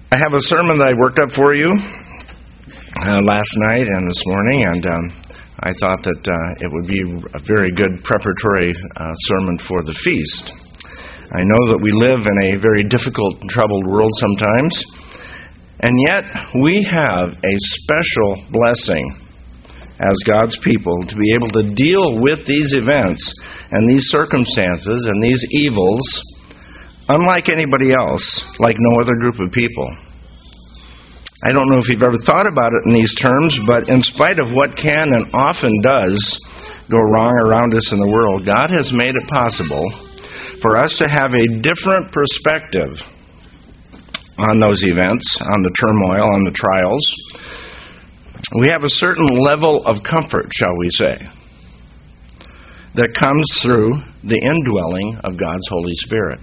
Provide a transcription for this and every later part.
I have a sermon that I worked up for you last night and this morning, and I thought that it would be a very good preparatory sermon for the feast. I know that we live in a very difficult and troubled world sometimes, and yet we have a special blessing as God's people to be able to deal with these events and these circumstances and these evils unlike anybody else, like no other group of people. I don't know if you've ever thought about it in these terms, but in spite of what can and often does go wrong around us in the world, God has made it possible for us to have a different perspective on those events, on the turmoil, on the trials. We have a certain level of comfort, shall we say, that comes through the indwelling of God's Holy Spirit.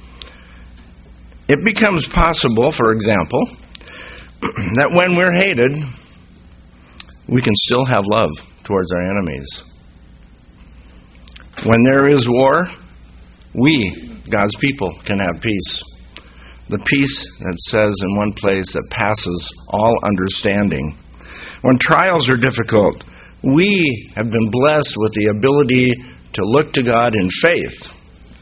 It becomes possible, for example, that when we're hated, we can still have love towards our enemies. When there is war, we, God's people, can have peace. The peace that says in one place that passes all understanding. When trials are difficult, we have been blessed with the ability to look to God in faith,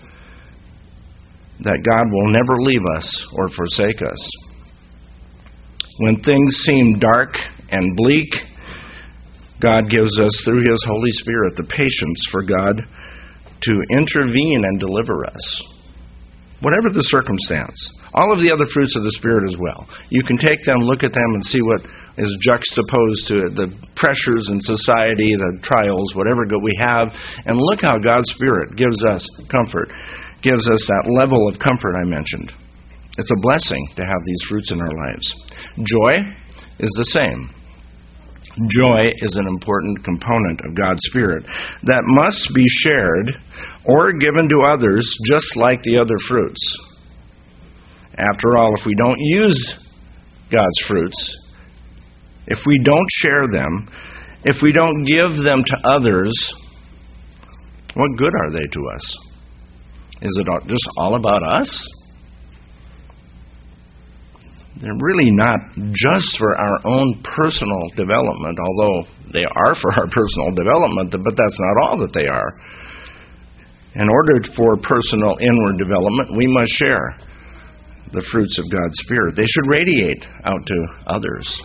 that God will never leave us or forsake us. When things seem dark and bleak, God gives us, through His Holy Spirit, the patience for God to intervene and deliver us. Whatever the circumstance. All of the other fruits of the Spirit as well. You can take them, look at them, and see what is juxtaposed to it. The pressures in society, the trials, whatever we have. And look how God's Spirit gives us comfort. Gives us that level of comfort I mentioned. It's a blessing to have these fruits in our lives. Joy is the same. Joy is an important component of God's Spirit that must be shared or given to others just like the other fruits. After all, if we don't use God's fruits, if we don't share them, if we don't give them to others, what good are they to us? Is it just all about us? They're really not just for our own personal development, although they are for our personal development, but that's not all that they are. In order for personal inward development, we must share the fruits of God's Spirit. They should radiate out to others.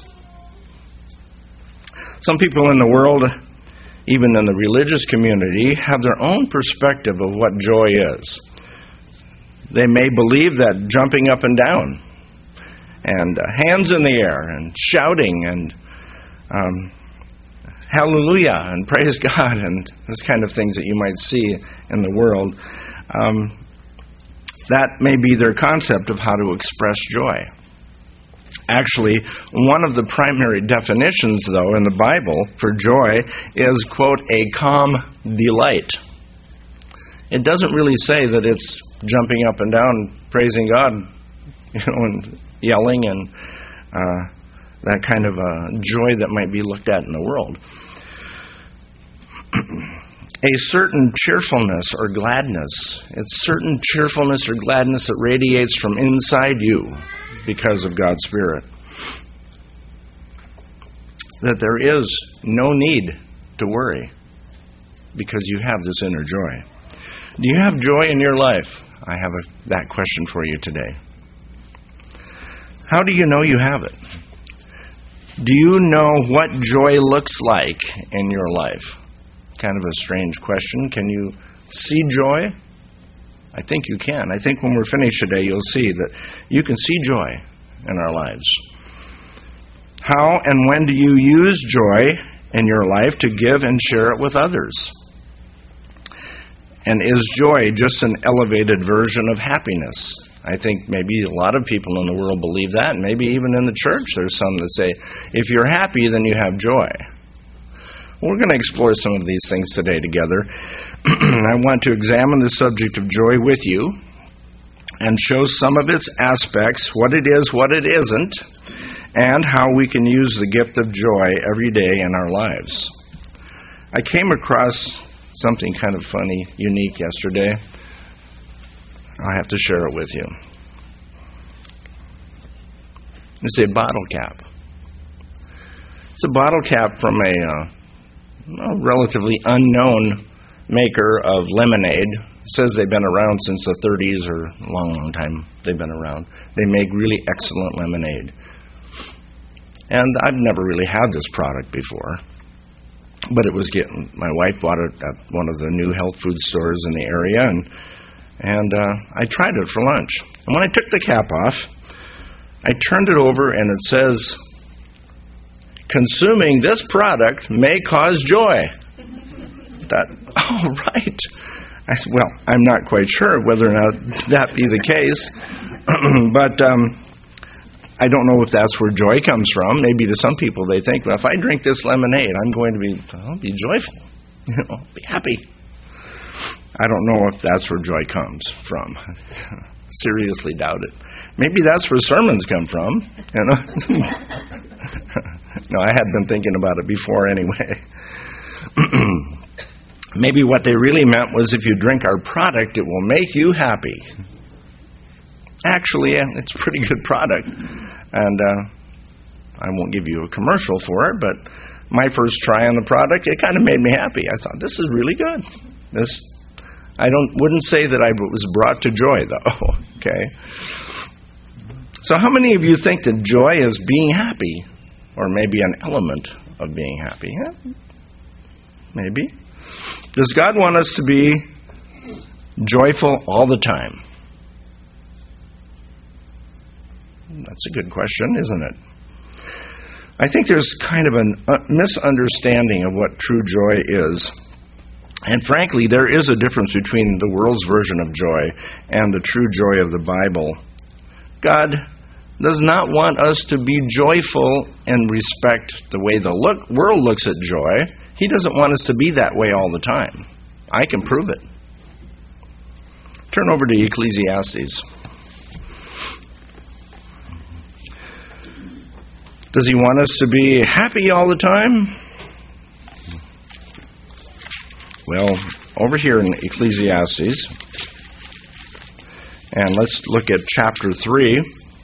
Some people in the world, even in the religious community, have their own perspective of what joy is. They may believe that jumping up and down and hands in the air and shouting and hallelujah and praise God and this kind of things that you might see in the world, that may be their concept of how to express joy. Actually, one of the primary definitions, though, in the Bible for joy is, quote, a calm delight. It doesn't really say that it's jumping up and down, praising God, and yelling and that kind of joy that might be looked at in the world. A certain cheerfulness or gladness. It's certain cheerfulness or gladness that radiates from inside you because of God's Spirit. That there is no need to worry because you have this inner joy. Do you have joy in your life? I have that question for you today. How do you know you have it? Do you know what joy looks like in your life? Kind of a strange question. Can you see joy? I think you can. I think when we're finished today, you'll see that you can see joy in our lives. How and when do you use joy in your life to give and share it with others? And is joy just an elevated version of happiness? I think maybe a lot of people in the world believe that, and maybe even in the church there's some that say, if you're happy, then you have joy. We're going to explore some of these things today together. I want to examine the subject of joy with you and show some of its aspects, what it is, what it isn't, and how we can use the gift of joy every day in our lives. I came across something kind of funny, unique yesterday. I have to share it with you. It's a bottle cap. It's a bottle cap from a relatively unknown maker of lemonade. It says they've been around since the 30s, or a long, long time they've been around. They make really excellent lemonade. And I've never really had this product before. But it was my wife bought it at one of the new health food stores in the area, and I tried it for lunch. And when I took the cap off, I turned it over, and it says, "Consuming this product may cause joy." Right. I said, well, I'm not quite sure whether or not that be the case, but I don't know if that's where joy comes from. Maybe to some people they think, well, if I drink this lemonade, I'll be joyful, be happy. I don't know if that's where joy comes from. Seriously doubt it. Maybe that's where sermons come from. No, I had been thinking about it before anyway. Maybe what they really meant was, if you drink our product, it will make you happy. Actually, it's a pretty good product. And I won't give you a commercial for it, but my first try on the product, it kind of made me happy. I thought, this is really good. Wouldn't say that I was brought to joy, though. Okay. So how many of you think that joy is being happy, or maybe an element of being happy? Yeah? Maybe. Does God want us to be joyful all the time? That's a good question, isn't it? I think there's kind of a misunderstanding of what true joy is. And frankly, there is a difference between the world's version of joy and the true joy of the Bible. God does not want us to be joyful and respect the way the world looks at joy. He doesn't want us to be that way all the time. I can prove it. Turn over to Ecclesiastes. Does he want us to be happy all the time? Well, over here in Ecclesiastes, and let's look at chapter 3.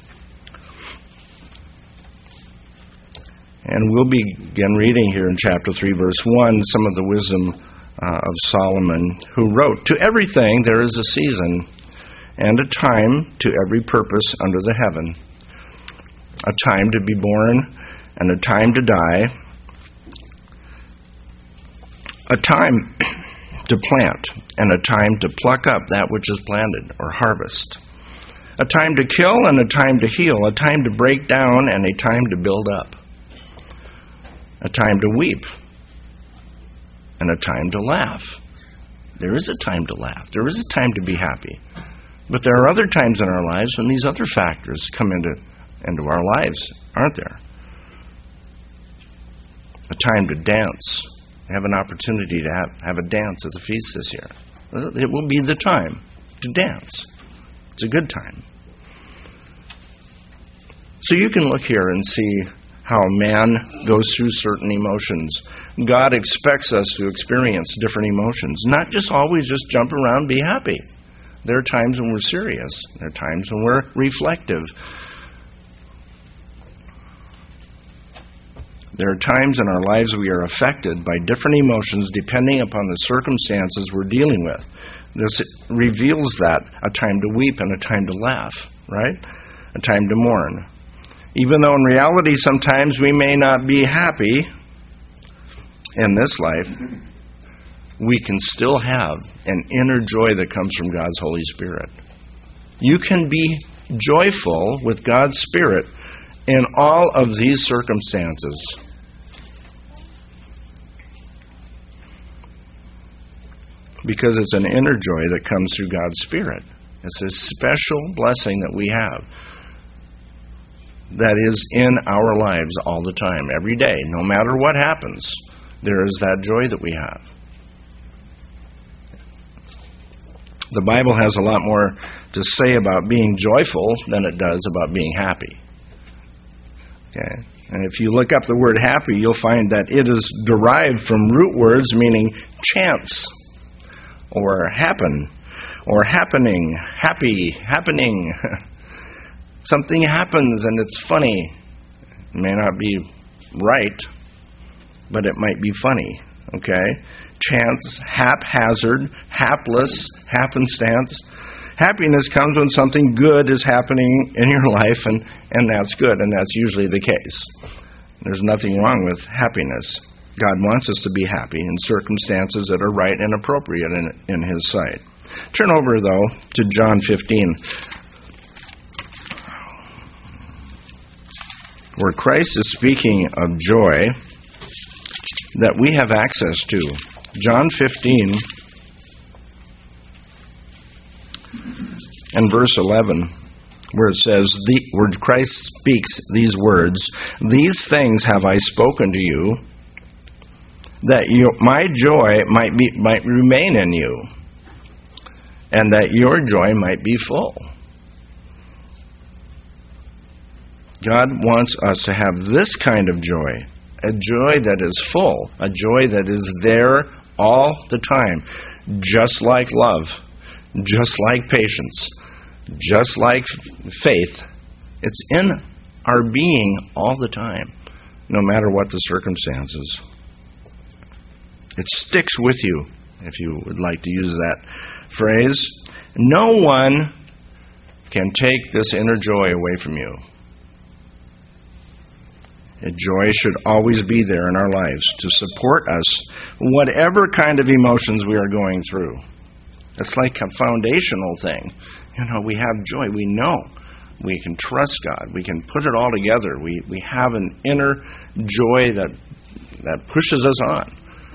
And we'll begin reading here in chapter 3, verse 1, some of the wisdom of Solomon, who wrote, "To everything there is a season, and a time to every purpose under the heaven. A time to be born, and a time to die. A time to plant, and a time to pluck up that which is planted, or harvest. A time to kill, and a time to heal. A time to break down, and a time to build up. A time to weep, and a time to laugh." There is a time to laugh. There is a time to be happy. But there are other times in our lives when these other factors come into our lives, aren't there? A time to dance. Have an opportunity to have a dance at the feast this year. It will be the time to dance. It's a good time. So you can look here and see how man goes through certain emotions. God expects us to experience different emotions, not just always just jump around and be happy. There are times when we're serious. There are times when we're reflective. There are times in our lives we are affected by different emotions depending upon the circumstances we're dealing with. This reveals that a time to weep and a time to laugh, right? A time to mourn. Even though in reality sometimes we may not be happy in this life, we can still have an inner joy that comes from God's Holy Spirit. You can be joyful with God's Spirit in all of these circumstances. Because it's an inner joy that comes through God's Spirit. It's a special blessing that we have that is in our lives all the time, every day. No matter what happens, there is that joy that we have. The Bible has a lot more to say about being joyful than it does about being happy. Okay? And if you look up the word happy, you'll find that it is derived from root words meaning chance, or happen, or happening, happy, happening. Something happens and it's funny. It may not be right, but it might be funny, okay? Chance, haphazard, hapless, happenstance. Happiness comes when something good is happening in your life, and that's good, and that's usually the case. There's nothing wrong with happiness. God wants us to be happy in circumstances that are right and appropriate in His sight. Turn over, though, to John 15, where Christ is speaking of joy that we have access to. John 15 and verse 11, where it says, where Christ speaks these words, "These things have I spoken to you, that my joy might remain in you, and that your joy might be full." God wants us to have this kind of joy, a joy that is full, a joy that is there all the time, just like love, just like patience, just like faith. It's in our being all the time, no matter what the circumstances. It sticks with you, if you would like to use that phrase. No one can take this inner joy away from you. Joy should always be there in our lives to support us, whatever kind of emotions we are going through. It's like a foundational thing. We have joy. We know we can trust God. We can put it all together. We have an inner joy that pushes us on.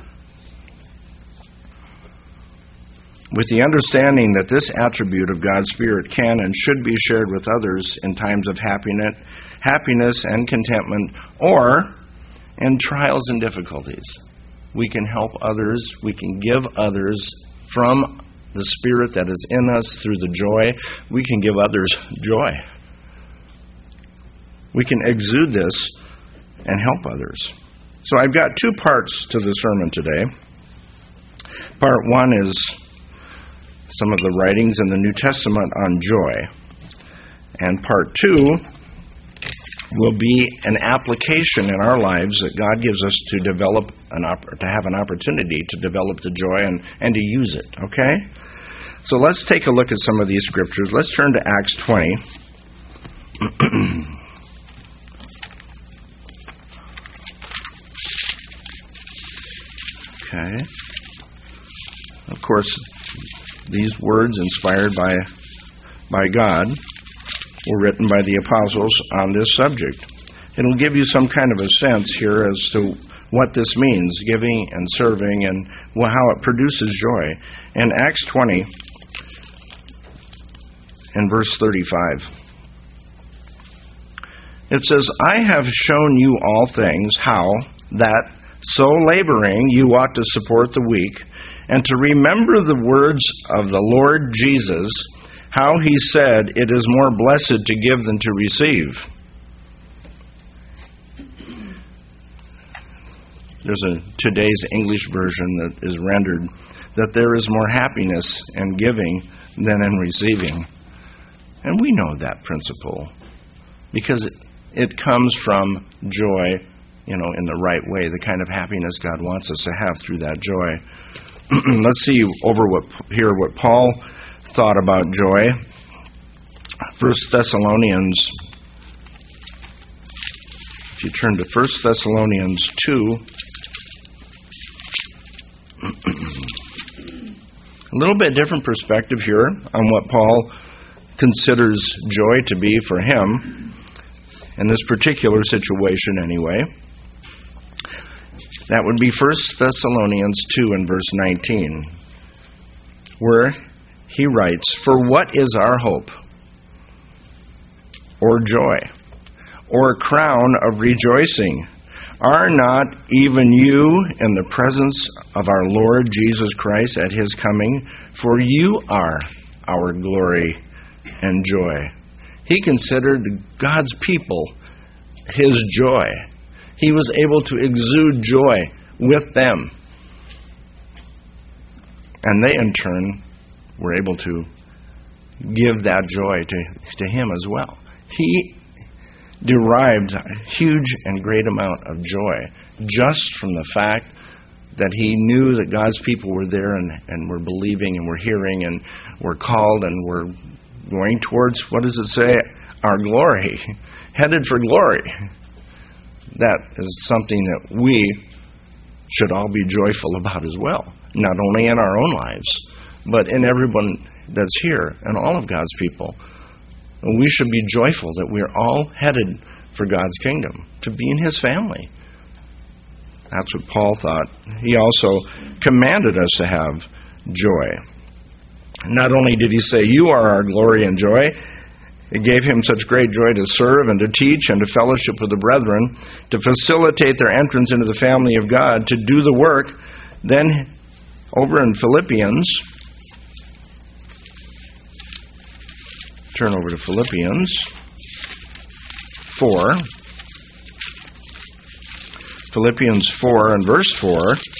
With the understanding that this attribute of God's Spirit can and should be shared with others in times of happiness and contentment, or in trials and difficulties. We can help others. We can give others from the Spirit that is in us through the joy. We can give others joy. We can exude this and help others. So I've got two parts to the sermon today. Part one is some of the writings in the New Testament on joy. And part two will be an application in our lives that God gives us to develop to have an opportunity to develop the joy and to use it. Okay? So let's take a look at some of these scriptures. Let's turn to Acts 20. Okay. Of course, these words inspired by God were written by the apostles on this subject. It'll give you some kind of a sense here as to what this means, giving and serving, and how it produces joy. In Acts 20, in verse 35, it says, "I have shown you all things, how that, so laboring, you ought to support the weak, and to remember the words of the Lord Jesus, how He said, 'It is more blessed to give than to receive.'" There's today's English version that is rendered that there is more happiness in giving than in receiving. And we know that principle because it comes from joy, in the right way, the kind of happiness God wants us to have through that joy. Let's see what Paul thought about joy. 1 Thessalonians, if you turn to 1 Thessalonians 2, a little bit different perspective here on what Paul considers joy to be for him, in this particular situation anyway. That would be 1 Thessalonians 2 and verse 19, where he writes, "For what is our hope, or joy, or crown of rejoicing? Are not even you in the presence of our Lord Jesus Christ at His coming? For you are our glory and joy." He considered God's people His joy. He was able to exude joy with them. And they, in turn, were able to give that joy to Him as well. He derived a huge and great amount of joy just from the fact that he knew that God's people were there and were believing and were hearing and were called and were going towards, what does it say? Our glory. Headed for glory. That is something that we should all be joyful about as well. Not only in our own lives, but in everyone that's here and all of God's people. And we should be joyful that we're all headed for God's kingdom, to be in His family. That's what Paul thought. He also commanded us to have joy. Not only did he say, "You are our glory and joy," it gave him such great joy to serve and to teach and to fellowship with the brethren, to facilitate their entrance into the family of God, to do the work. Then, over in Philippians, turn over to Philippians 4. Philippians 4 and verse 4.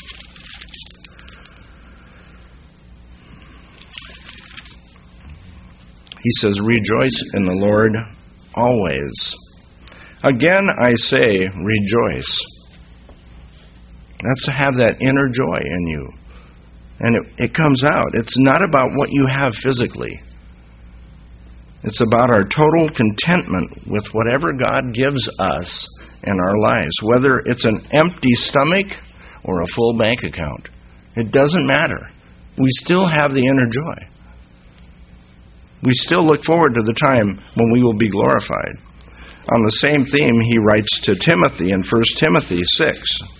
He says, "Rejoice in the Lord always. Again I say, rejoice." That's to have that inner joy in you. And it comes out. It's not about what you have physically. It's about our total contentment with whatever God gives us in our lives, whether it's an empty stomach or a full bank account. It doesn't matter. We still have the inner joy. We still look forward to the time when we will be glorified. On the same theme, he writes to Timothy in 1 Timothy 6.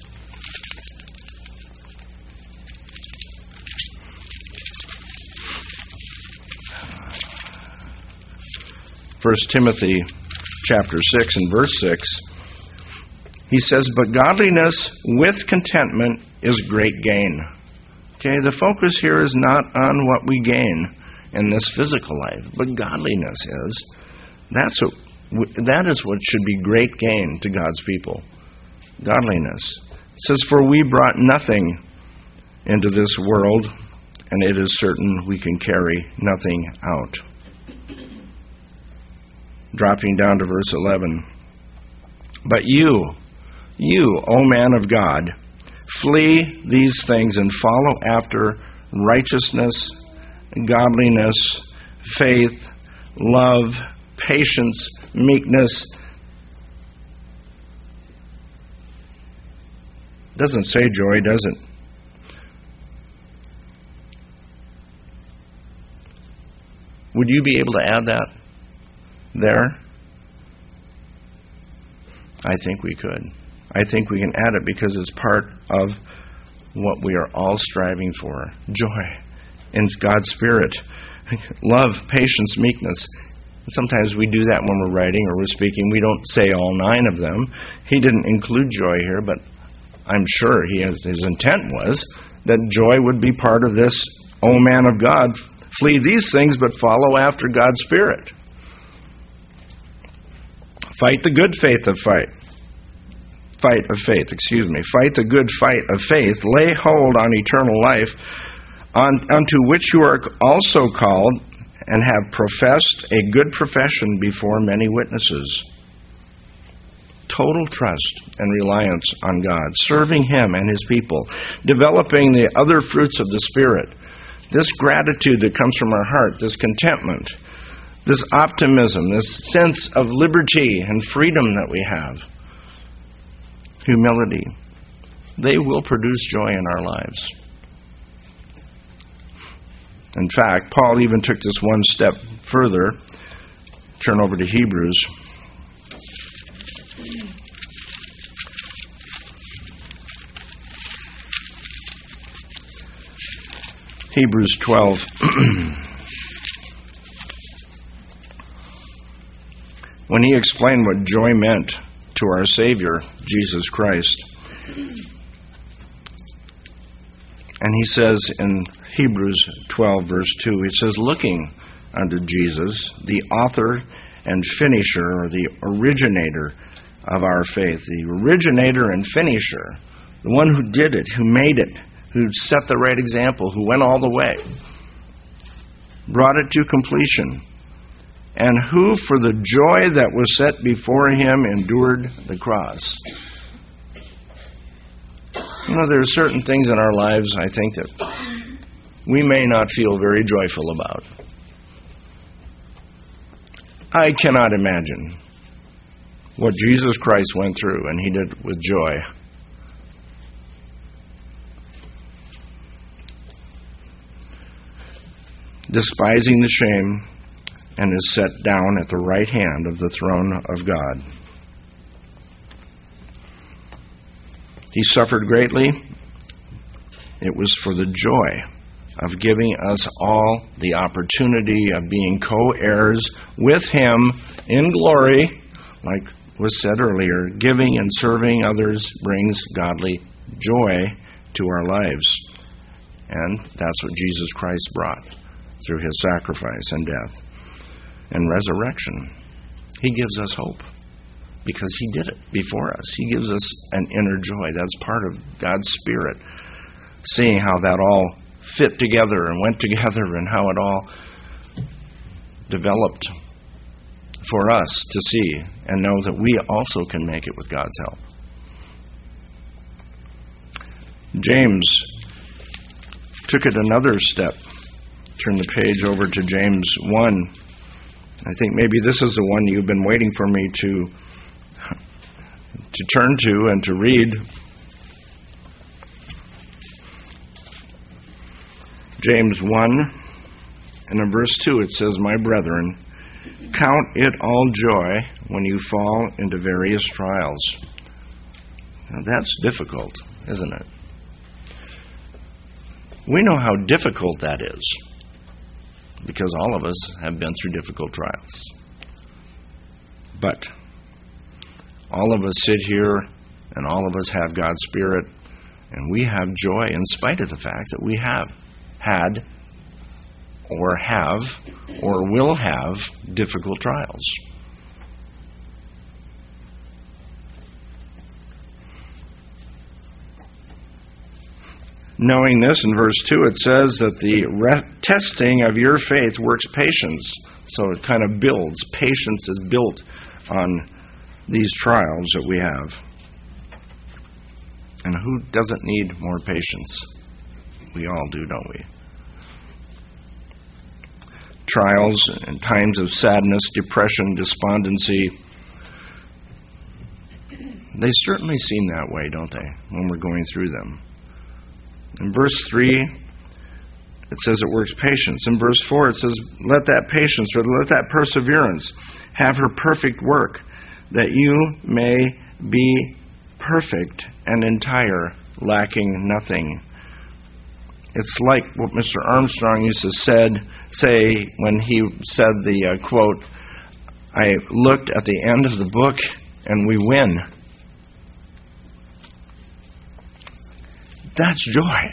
1 Timothy chapter 6 and verse 6. He says, "But godliness with contentment is great gain." Okay, the focus here is not on what we gain in this physical life, but godliness is. That is what should be great gain to God's people. Godliness. It says, "For we brought nothing into this world, and it is certain we can carry nothing out." Dropping down to verse 11. "But you, O man of God, flee these things and follow after righteousness, godliness, faith, love, patience, meekness." Doesn't say joy, does it? Would you be able to add that there? I think we could. I think we can add it because it's part of what we are all striving for. Joy in God's Spirit. Love, patience, meekness. Sometimes we do that when we're writing or we're speaking. We don't say all 9 of them. He didn't include joy here, but I'm sure his intent was that joy would be part of this, "O man of God, flee these things, but follow after God's Spirit." Fight the good faith of faith. Fight the good fight of faith. Lay hold on eternal life, unto which you are also called, and have professed a good profession before many witnesses. Total trust and reliance on God, serving Him and His people, developing the other fruits of the Spirit. This gratitude that comes from our heart, this contentment, this optimism, this sense of liberty and freedom that we have, humility, they will produce joy in our lives. In fact, Paul even took this one step further. Turn over to Hebrews. Hebrews 12. When he explained what joy meant to our Savior, Jesus Christ. And he says in Hebrews 12, verse 2, it says, "Looking unto Jesus, the author and finisher, or the originator of our faith." The originator and finisher, the one who did it, who made it, who set the right example, who went all the way, brought it to completion. and who for the joy that was set before him endured the cross. You know, there are certain things in our lives, I think, that we may not feel very joyful about. I cannot imagine what Jesus Christ went through, and he did with joy. Despising the shame, and is set down at the right hand of the throne of God. He suffered greatly. It was for the joy of giving us all the opportunity of being co-heirs with him in glory. Like was said earlier, giving and serving others brings godly joy to our lives. And that's what Jesus Christ brought through his sacrifice and death and resurrection. He gives us hope because he did it before us. He gives us an inner joy. That's part of God's Spirit. Seeing how that all fit together and went together and how it all developed for us to see and know that we also can make it with God's help. James took it another step. Turn the page over to James 1. I think maybe this is the one you've been waiting for me to turn to and to read. James 1, and in verse 2 it says, "My brethren, count it all joy when you fall into various trials." Now that's difficult, isn't it? We know how difficult that is, because all of us have been through difficult trials. But all of us sit here, and all of us have God's Spirit, and we have joy in spite of the fact that we have had or will have difficult trials. Knowing this, in verse 2, it says that the testing of your faith works patience. So it kind of builds. Patience is built on these trials that we have. And who doesn't need more patience? We all do, don't we? Trials and times of sadness, depression, despondency, they certainly seem that way, don't they, when we're going through them. In verse 3, it says it works patience. In verse 4, it says, let that patience or let that perseverance have her perfect work, that you may be perfect and entire, lacking nothing. It's like what Mr. Armstrong used to say when he said the quote, "I looked at the end of the book and we win." That's joy.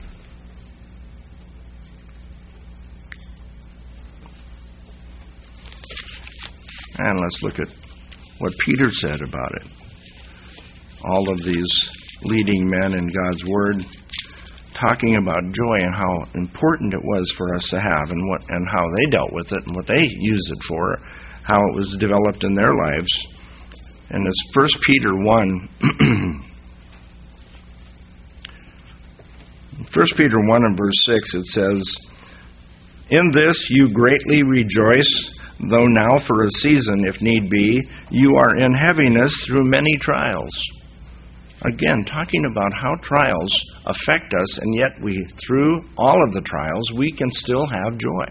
And let's look at what Peter said about it. All of these leading men in God's Word talking about joy and how important it was for us to have and how they dealt with it and what they used it for, how it was developed in their lives. And it's 1 Peter 1. 1 Peter 1 and verse 6, it says, "In this you greatly rejoice, though now for a season, if need be, you are in heaviness through many trials." Again, talking about how trials affect us, and yet through all of the trials, we can still have joy.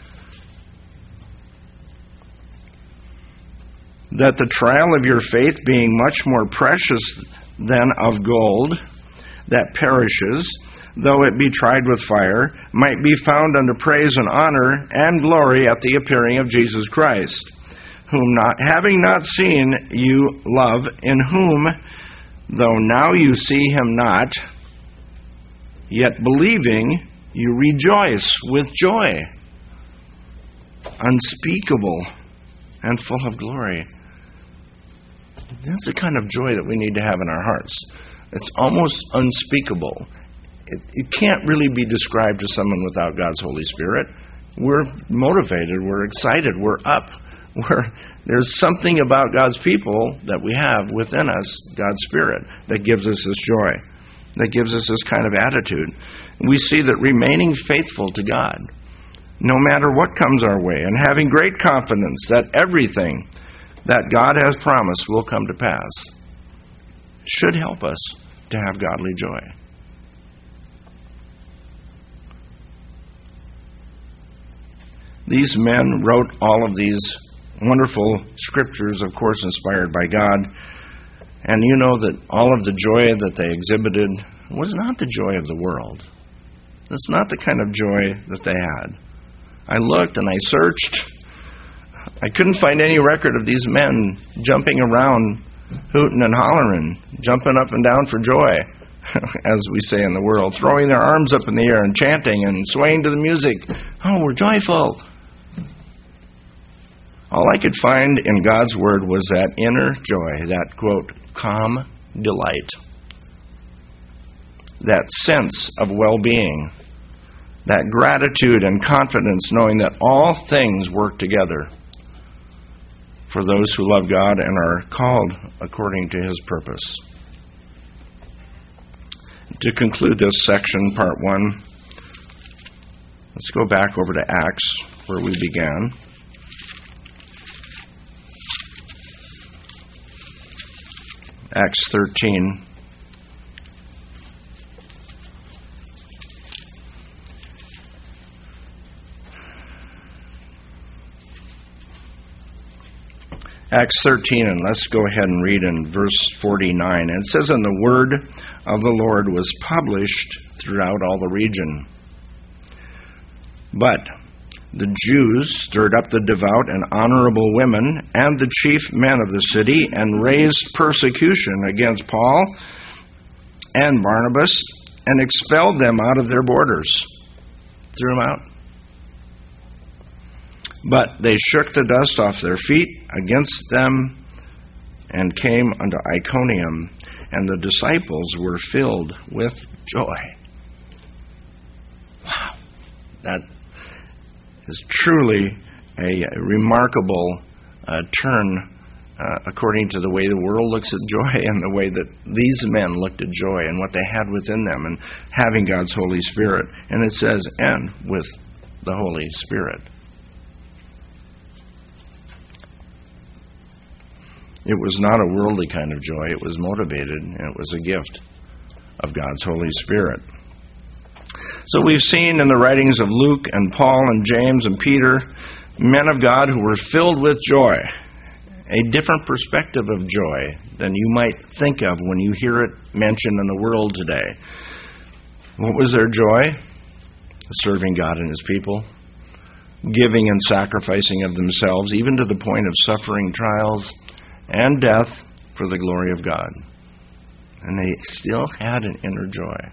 That the trial of your faith, being much more precious than of gold, that perishes, though it be tried with fire, might be found unto praise and honor and glory at the appearing of Jesus Christ, whom having not seen you love, in whom, though now you see him not, yet believing, you rejoice with joy unspeakable and full of glory. That's the kind of joy that we need to have in our hearts. It's almost unspeakable. It can't really be described to someone without God's Holy Spirit. we're motivated, we're excited, we're up. There's something about God's people that we have within us, God's Spirit, that gives us this joy, that gives us this kind of attitude. We see that remaining faithful to God, no matter what comes our way, and having great confidence that everything that God has promised will come to pass, should help us to have godly joy. These men wrote all of these wonderful scriptures, of course, inspired by God. And you know that all of the joy that they exhibited was not the joy of the world. That's not the kind of joy that they had. I looked and I searched. I couldn't find any record of these men jumping around, hooting and hollering, jumping up and down for joy, as we say in the world, throwing their arms up in the air and chanting and swaying to the music. Oh, we're joyful. All I could find in God's Word was that inner joy, that, quote, calm delight, that sense of well-being, that gratitude and confidence knowing that all things work together for those who love God and are called according to His purpose. To conclude this section, part 1, let's go back over to Acts, where we began. Acts 13. Acts 13, and let's go ahead and read in verse 49. And it says, "And the word of the Lord was published throughout all the region. But the Jews stirred up the devout and honorable women and the chief men of the city and raised persecution against Paul and Barnabas and expelled them out of their borders." Threw them out. "But they shook the dust off their feet against them and came unto Iconium, and the disciples were filled with joy." Wow. That is truly a remarkable turn according to the way the world looks at joy and the way that these men looked at joy and what they had within them and having God's Holy Spirit. And it says, and with the Holy Spirit. It was not a worldly kind of joy. It was motivated, and it was a gift of God's Holy Spirit. So we've seen in the writings of Luke and Paul and James and Peter, men of God who were filled with joy, a different perspective of joy than you might think of when you hear it mentioned in the world today. What was their joy? Serving God and His people, giving and sacrificing of themselves, even to the point of suffering trials and death for the glory of God. And they still had an inner joy.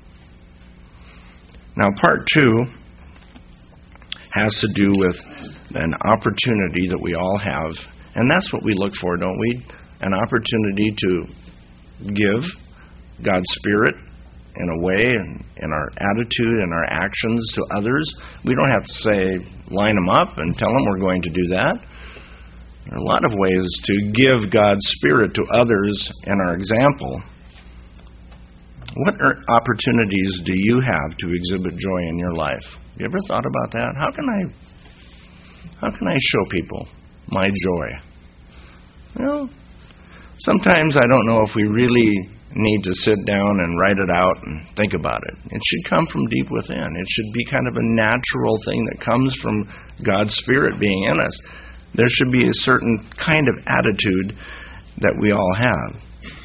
Now, part 2 has to do with an opportunity that we all have. And that's what we look for, don't we? An opportunity to give God's Spirit in a way, in our attitude and our actions to others. We don't have to say, line them up and tell them we're going to do that. There are a lot of ways to give God's Spirit to others in our example. What opportunities do you have to exhibit joy in your life? Have you ever thought about that? How can I show people my joy? Well, sometimes I don't know if we really need to sit down and write it out and think about it. It should come from deep within. It should be kind of a natural thing that comes from God's Spirit being in us. There should be a certain kind of attitude that we all have.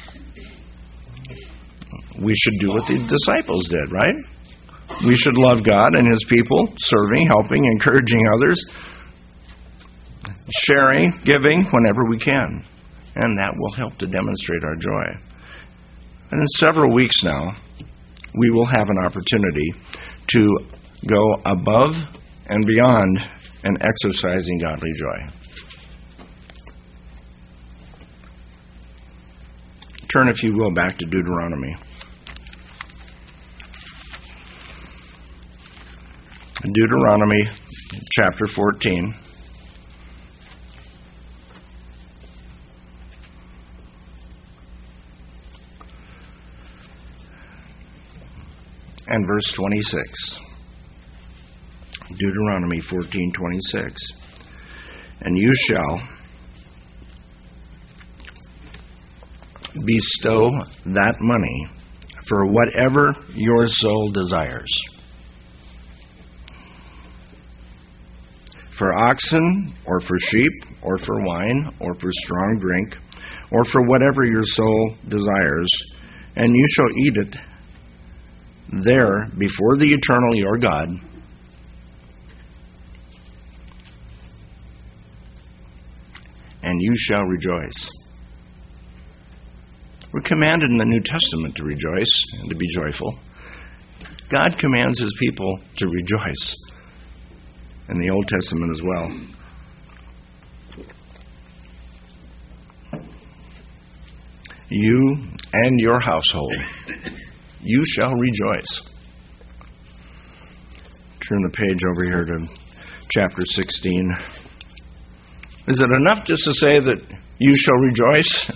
We should do what the disciples did, right? We should love God and His people, serving, helping, encouraging others, sharing, giving whenever we can. And that will help to demonstrate our joy. And in several weeks now, we will have an opportunity to go above and beyond in exercising godly joy. Turn, if you will, back to Deuteronomy. Deuteronomy chapter 14. And verse 26. Deuteronomy 14:26. And you shall bestow that money for whatever your soul desires. For oxen, or for sheep, or for wine, or for strong drink, or for whatever your soul desires, and you shall eat it there before the Eternal your God. And you shall rejoice. We're commanded in the New Testament to rejoice and to be joyful. God commands His people to rejoice in the Old Testament as well. You and your household, you shall rejoice. Turn the page over here to chapter 16. Is it enough just to say that you shall rejoice?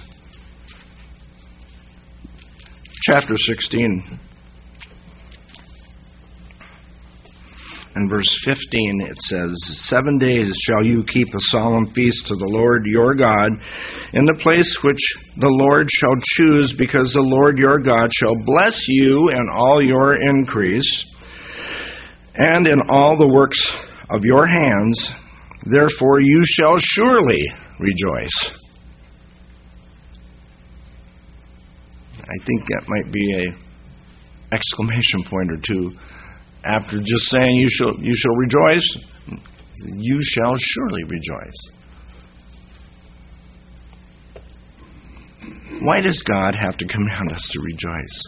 Chapter 16. In verse 15 it says, 7 days shall you keep a solemn feast to the Lord your God in the place which the Lord shall choose, because the Lord your God shall bless you in all your increase and in all the works of your hands. Therefore you shall surely rejoice. I think that might be an exclamation point or two. After just saying you shall rejoice, you shall surely rejoice. Why does God have to command us to rejoice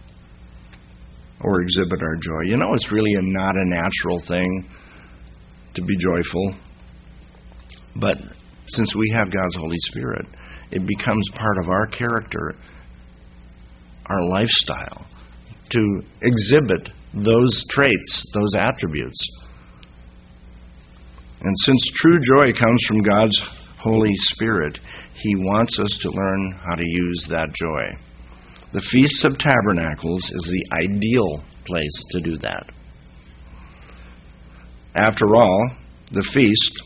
or exhibit our joy? You know, it's really not a natural thing to be joyful. But since we have God's Holy Spirit, it becomes part of our character, our lifestyle, to exhibit those traits, those attributes. And since true joy comes from God's Holy Spirit, He wants us to learn how to use that joy. The Feast of Tabernacles is the ideal place to do that. After all, the feast,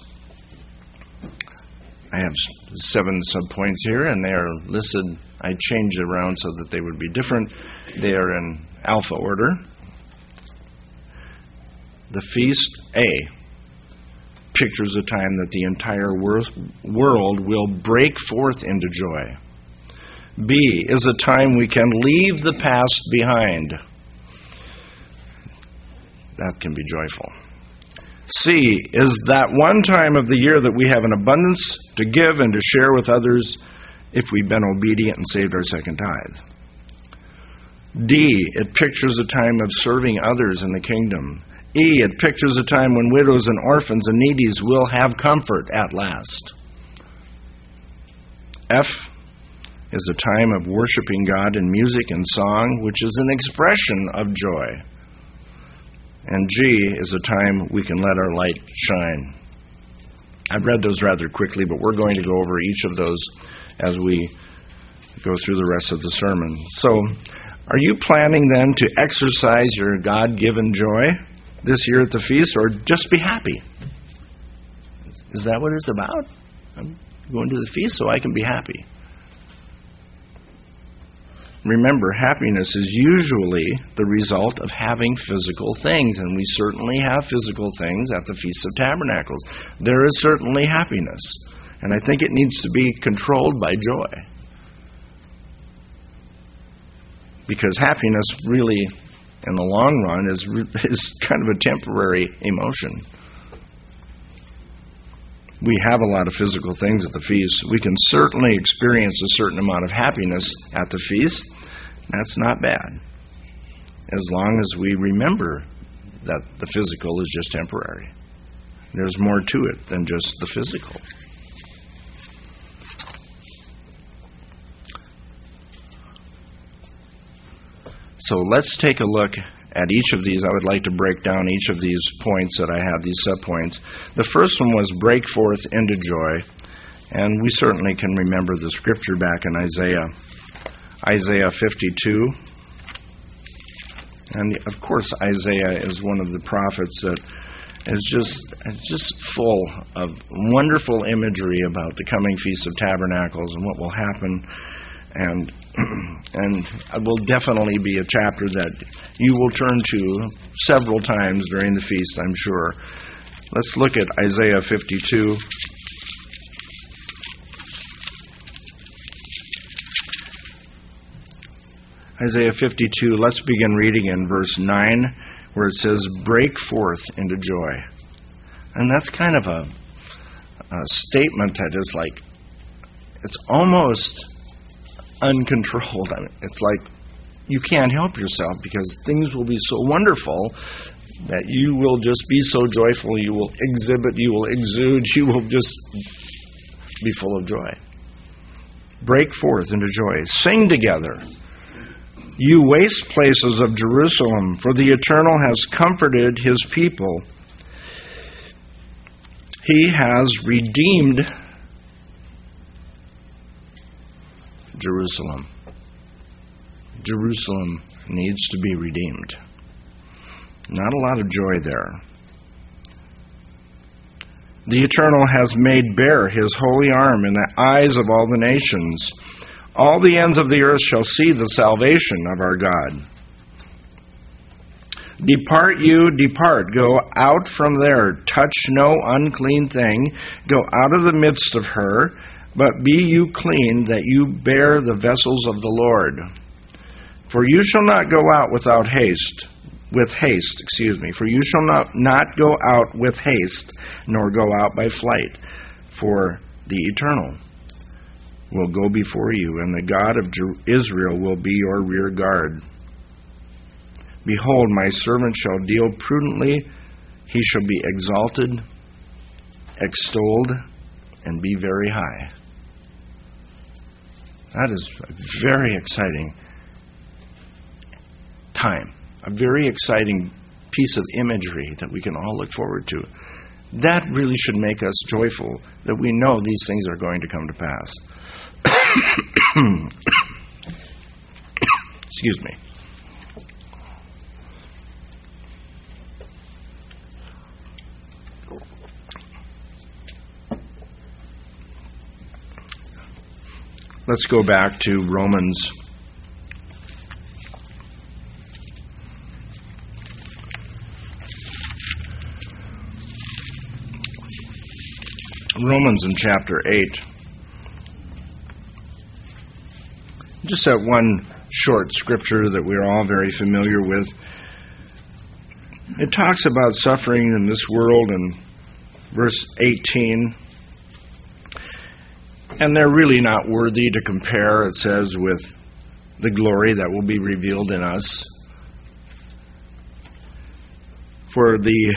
I have 7 subpoints here, and they are listed. I changed it around so that they would be different. They are in alpha order. The feast, A, pictures a time that the entire world will break forth into joy. B, is a time we can leave the past behind. That can be joyful. C, is that one time of the year that we have an abundance to give and to share with others if we've been obedient and saved our second tithe. D, it pictures a time of serving others in the kingdom. E, it pictures a time when widows and orphans and needies will have comfort at last. F is a time of worshiping God in music and song, which is an expression of joy. And G is a time we can let our light shine. I've read those rather quickly, but we're going to go over each of those as we go through the rest of the sermon. So, are you planning then to exercise your God-given joy this year at the feast, or just be happy? Is that what it's about? I'm going to the feast so I can be happy. Remember, happiness is usually the result of having physical things, and we certainly have physical things at the Feast of Tabernacles. There is certainly happiness, and I think it needs to be controlled by joy. Because happiness really, in the long run, is kind of a temporary emotion. We have a lot of physical things at the feast. We can certainly experience a certain amount of happiness at the feast. That's not bad, as long as we remember that the physical is just temporary. There's more to it than just the physical. So let's take a look at each of these. I would like to break down each of these points that I have, these subpoints. The first one was break forth into joy. And we certainly can remember the scripture back in Isaiah 52. And of course, Isaiah is one of the prophets that is just full of wonderful imagery about the coming Feast of Tabernacles and what will happen. And it will definitely be a chapter that you will turn to several times during the feast, I'm sure. Let's look at Isaiah 52. Isaiah 52, let's begin reading in verse 9, where it says, break forth into joy. And that's kind of a statement that is like, it's almost uncontrolled. I mean, it's like you can't help yourself because things will be so wonderful that you will just be so joyful, you will exhibit, you will exude, you will just be full of joy. Break forth into joy. Sing together, you waste places of Jerusalem, for the Eternal has comforted his people. He has redeemed Jerusalem. Jerusalem needs to be redeemed. Not a lot of joy there. The Eternal has made bare his holy arm in the eyes of all the nations. All the ends of the earth shall see the salvation of our God. Depart you, depart, go out from there, touch no unclean thing, go out of the midst of her, but be you clean, that you bear the vessels of the Lord. For you shall not go out without haste, for you shall not go out with haste, nor go out by flight, for the Eternal will go before you, and the God of Israel will be your rear guard. Behold, my servant shall deal prudently, he shall be exalted, extolled, and be very high. That is a very exciting time, a very exciting piece of imagery that we can all look forward to. That really should make us joyful that we know these things are going to come to pass. Excuse me. Let's go back to Romans. Romans in chapter 8. Just that one short scripture that we're all very familiar with. It talks about suffering in this world in verse 18. And they're really not worthy to compare, it says, with the glory that will be revealed in us. For the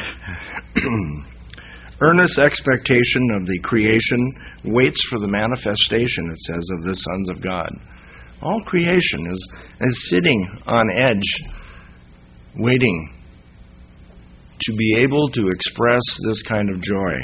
earnest expectation of the creation waits for the manifestation, it says, of the sons of God. All creation is sitting on edge, waiting to be able to express this kind of joy.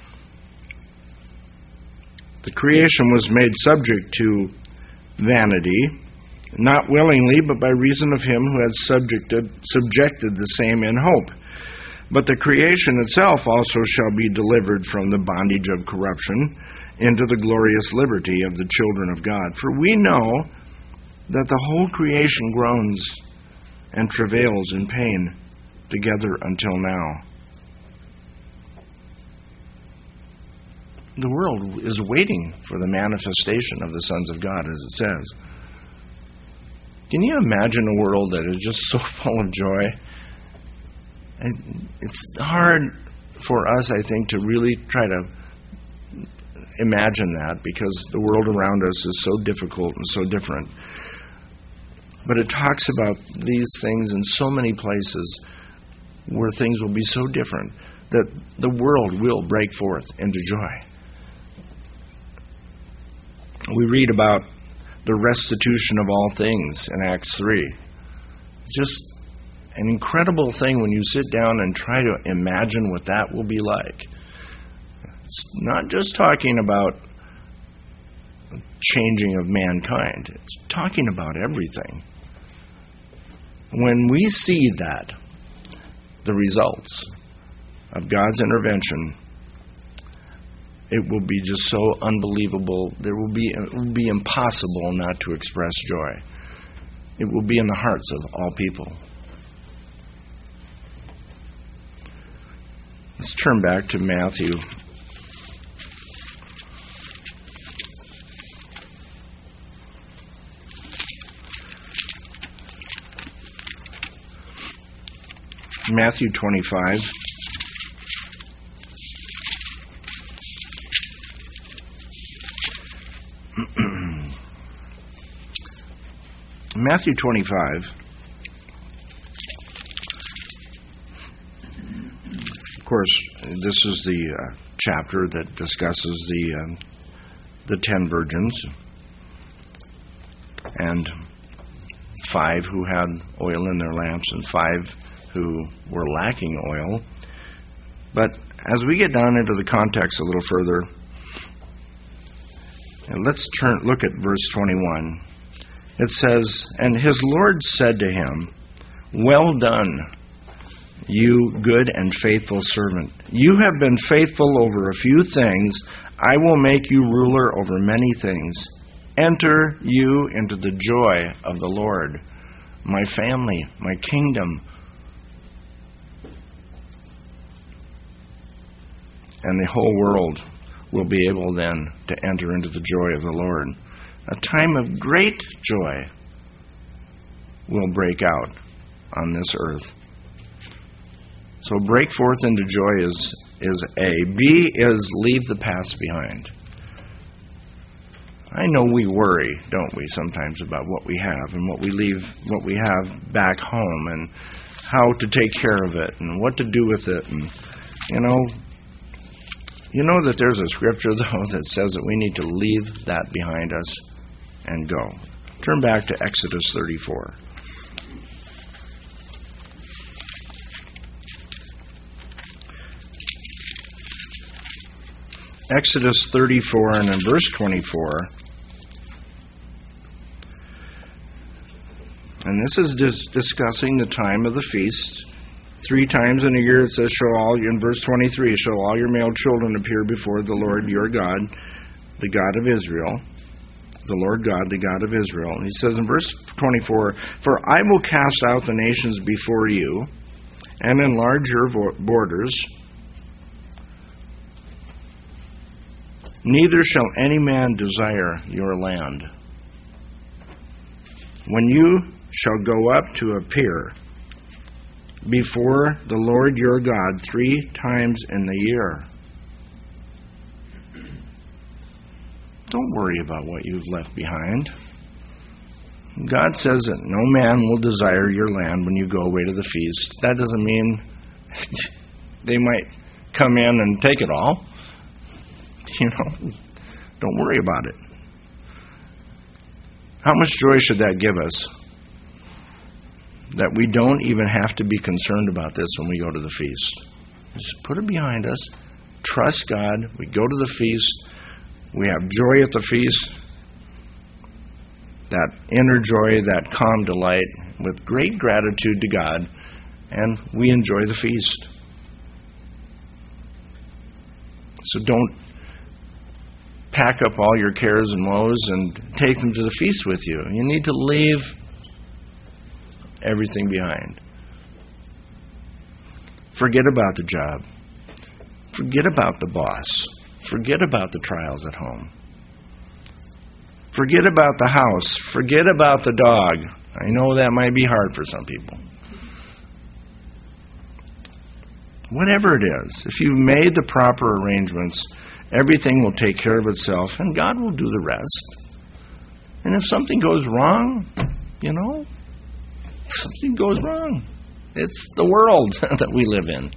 The creation was made subject to vanity, not willingly, but by reason of him who had subjected the same in hope. But the creation itself also shall be delivered from the bondage of corruption into the glorious liberty of the children of God. For we know that the whole creation groans and travails in pain together until now. The world is waiting for the manifestation of the sons of God, as it says. Can you imagine a world that is just so full of joy? It's hard for us, I think, to really try to imagine that because the world around us is so difficult and so different. But it talks about these things in so many places where things will be so different that the world will break forth into joy. We read about the restitution of all things in Acts 3. Just an incredible thing when you sit down and try to imagine what that will be like. It's not just talking about changing of mankind. It's talking about everything. When we see that, the results of God's intervention, it will be just so unbelievable. It will be impossible not to express joy. It will be in the hearts of all people. Let's turn back to Matthew. Matthew 25. Matthew 25. Of course, this is the chapter that discusses the 10 virgins and 5 who had oil in their lamps and 5 who were lacking oil. But as we get down into the context a little further, and let's look at verse 21. It says, "And his Lord said to him, 'Well done, you good and faithful servant. You have been faithful over a few things. I will make you ruler over many things. Enter you into the joy of the Lord. My family, my kingdom.'" And the whole world will be able then to enter into the joy of the Lord. A time of great joy will break out on this earth. So break forth into joy is A. B is leave the past behind. I know we worry, don't we, sometimes about what we have and what we have back home and how to take care of it and what to do with it. And you know that there's a scripture, though, that says that we need to leave that behind us and go. Turn back to Exodus 34. Exodus 34 and in verse 24. And this is discussing the time of the feast. 3 times in a year it says, in verse 23, shall all your male children appear before the Lord your God, the God of Israel. The Lord God, the God of Israel. And he says in verse 24, "For I will cast out the nations before you, and enlarge your borders. Neither shall any man desire your land. When you shall go up to appear before the Lord your God 3 times in the year." Don't worry about what you've left behind. God says that no man will desire your land when you go away to the feast. That doesn't mean they might come in and take it all. Don't worry about it. How much joy should that give us? That we don't even have to be concerned about this when we go to the feast. Just put it behind us. Trust God. We go to the feast. We have joy at the feast. That inner joy, that calm delight, with great gratitude to God. And we enjoy the feast. So don't pack up all your cares and woes and take them to the feast with you. You need to leave everything behind. Forget about the job. Forget about the boss. Forget about the trials at home. Forget about the house. Forget about the dog. I know that might be hard for some people. Whatever it is, if you've made the proper arrangements, everything will take care of itself, and God will do the rest. And if something goes wrong, something goes wrong. It's the world that we live in.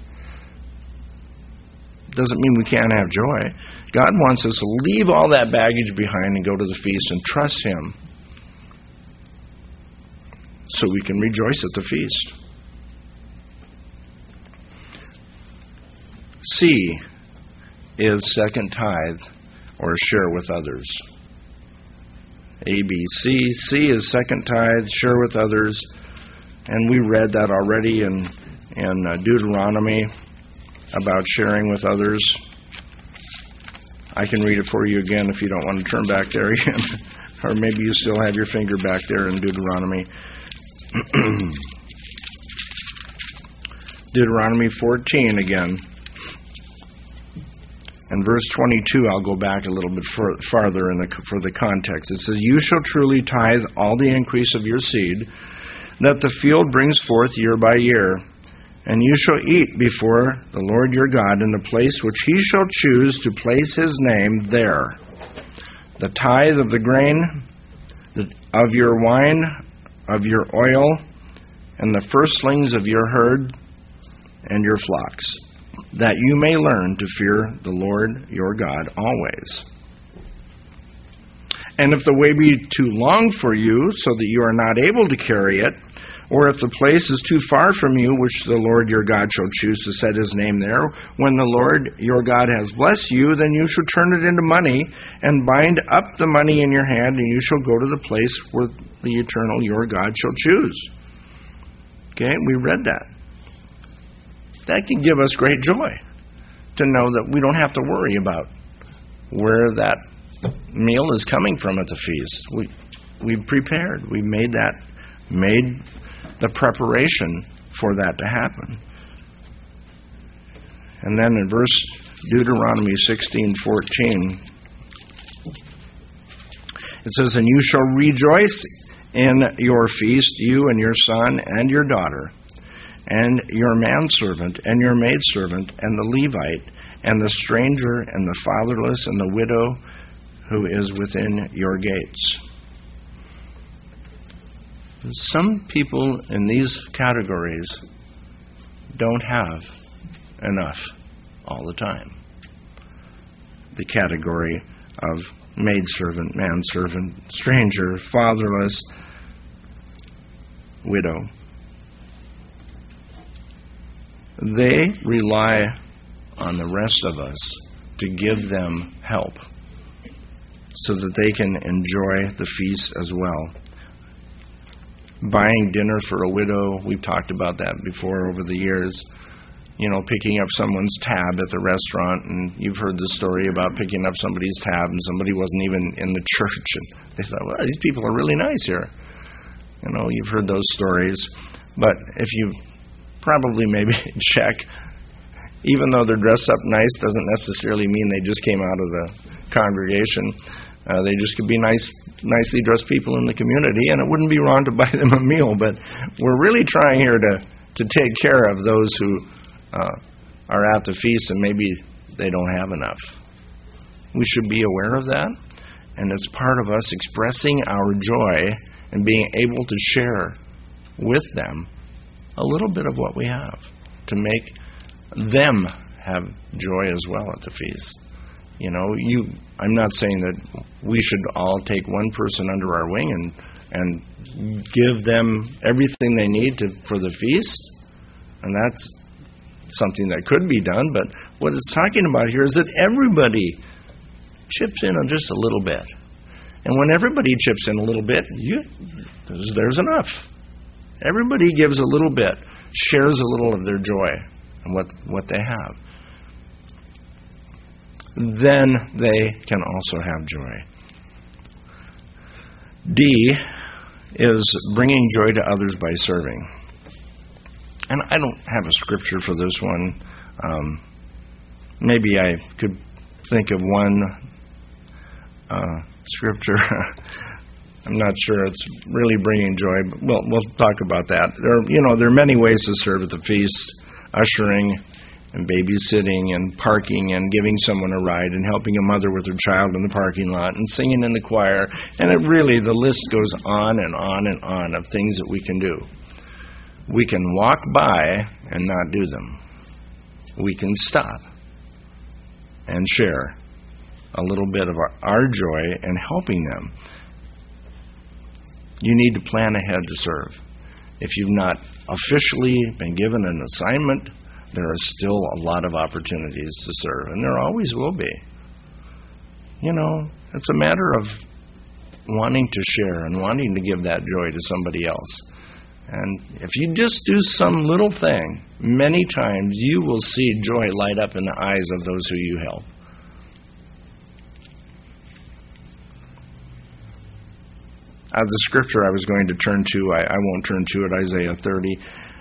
Doesn't mean we can't have joy. God wants us to leave all that baggage behind and go to the feast and trust Him so we can rejoice at the feast. C is second tithe or share with others. A, B, C. C is second tithe, share with others. And we read that already in Deuteronomy about sharing with others. I can read it for you again if you don't want to turn back there again. Or maybe you still have your finger back there in Deuteronomy. Deuteronomy 14 again. And verse 22, I'll go back a little bit farther for the context. It says, "You shall truly tithe all the increase of your seed, that the field brings forth year by year. And you shall eat before the Lord your God in the place which he shall choose to place his name there. The tithe of the grain, of your wine, of your oil, and the firstlings of your herd and your flocks, that you may learn to fear the Lord your God always. And if the way be too long for you, so that you are not able to carry it, or if the place is too far from you, which the Lord your God shall choose to set his name there, when the Lord your God has blessed you, then you shall turn it into money, and bind up the money in your hand, and you shall go to the place where the eternal your God shall choose." Okay, we read that. That can give us great joy to know that we don't have to worry about where that meal is coming from at the feast. We prepared. We made the preparation for that to happen. And then in Deuteronomy 16:14, it says, "And you shall rejoice in your feast, you and your son and your daughter, and your manservant and your maidservant, and the Levite, and the stranger, and the fatherless, and the widow who is within your gates." Some people in these categories don't have enough all the time. The category of maidservant, manservant, stranger, fatherless, widow. They rely on the rest of us to give them help so that they can enjoy the feast as well. Buying dinner for a widow, we've talked about that before over the years. Picking up someone's tab at the restaurant, and you've heard the story about picking up somebody's tab and somebody wasn't even in the church, and they thought, well, these people are really nice here. You've heard those stories. But if you probably maybe check, even though they're dressed up nice doesn't necessarily mean they just came out of the congregation. They just could be nicely dressed people in the community, and it wouldn't be wrong to buy them a meal. But we're really trying here to take care of those who are at the feast and maybe they don't have enough. We should be aware of that, and it's part of us expressing our joy and being able to share with them a little bit of what we have to make them have joy as well at the feast. I'm not saying that we should all take one person under our wing and give them everything they need for the feast, and that's something that could be done. But what it's talking about here is that everybody chips in on just a little bit, and when everybody chips in a little bit, there's enough. Everybody gives a little bit, shares a little of their joy and what they have. Then they can also have joy. D is bringing joy to others by serving. And I don't have a scripture for this one. Maybe I could think of one scripture. I'm not sure it's really bringing joy, but we'll talk about that. There are many ways to serve at the feast: ushering, and babysitting, and parking, and giving someone a ride, and helping a mother with her child in the parking lot, and singing in the choir. And the list goes on and on and on of things that we can do. We can walk by and not do them. We can stop and share a little bit of our joy in helping them. You need to plan ahead to serve. If you've not officially been given an assignment there are still a lot of opportunities to serve, and there always will be. It's a matter of wanting to share and wanting to give that joy to somebody else. And if you just do some little thing, many times you will see joy light up in the eyes of those who you help. The scripture I was going to turn to, I won't turn to it, Isaiah 30.